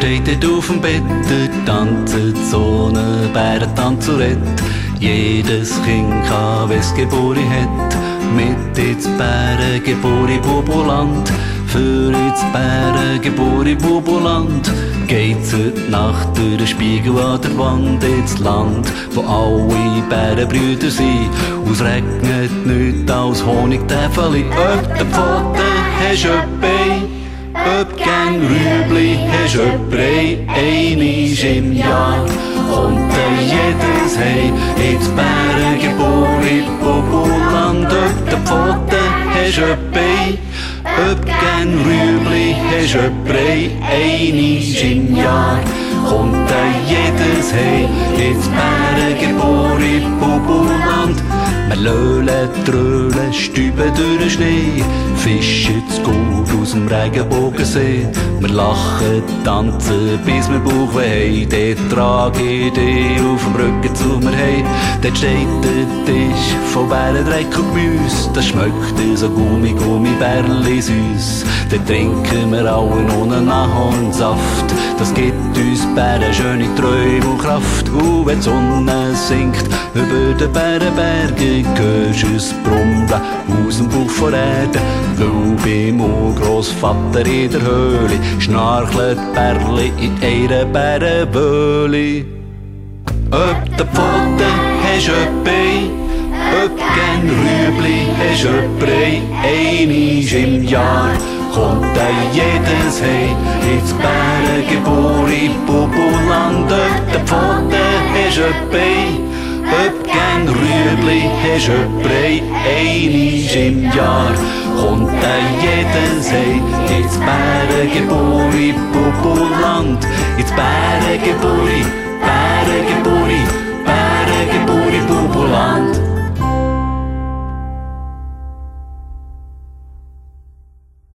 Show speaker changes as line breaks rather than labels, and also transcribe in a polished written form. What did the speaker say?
steht dort auf dem Bett, dort tanzt so eine Bärentanzurette. Jedes Kind kann, wenn's Geburi hat, mit ins Bärengeburi Bubuland. Für ins Bärengeburi Bubuland geht's heute Nacht durch den Spiegel an der Wand ins Land, wo alle Bärenbrüder sind. Ausregnet nichts als Honigtäfeli. Ob der Pfote hast du Bein, ob gern Rübli hast du Brei. Einisch im Jahr kommt jedes Heim ins Bärengeburi Bubuland. Ob der Pfote hast du Bein, ob gern Rübli hast du Brei. Einisch im Jahr kommt jedes Heim ins Bärengeburi Bubuland. Wir löhlen, tröhlen, stüben durch den Schnee, fischen das Gold aus dem Regenbogensee. Wir lachen, tanzen, bis wir Bauchweh haben. Dort trage ich dich auf dem Rücken zu mir heim. Dort steht der Tisch von Bärendreck und Gemüse. Das schmeckt so Gummibärli süß. Dort trinken wir alle noch einen Ahornsaft. Das gibt uns Bären schöne Träume und Kraft. Wenn die Sonne sinkt über den Bärenbergen, hörst du es brummen aus dem Bauch von Erde. Weil beim Urgroßvater in der Höhle schnarchelt Bärli in einer Bärenböhle. Ob der Pfote hast du Bein, ob gern Rübli hast du Brei. Einisch im Jahr kommt jedes Heim ins Bärengeburi Bubuland. Ob der Pfote hast du Bein, ob gern Rübli hast du Brei. Einisch im Jahr kommt jedes Heim ins Bärengeburi Bubuland. Ins Bärengeburi, Bärengeburi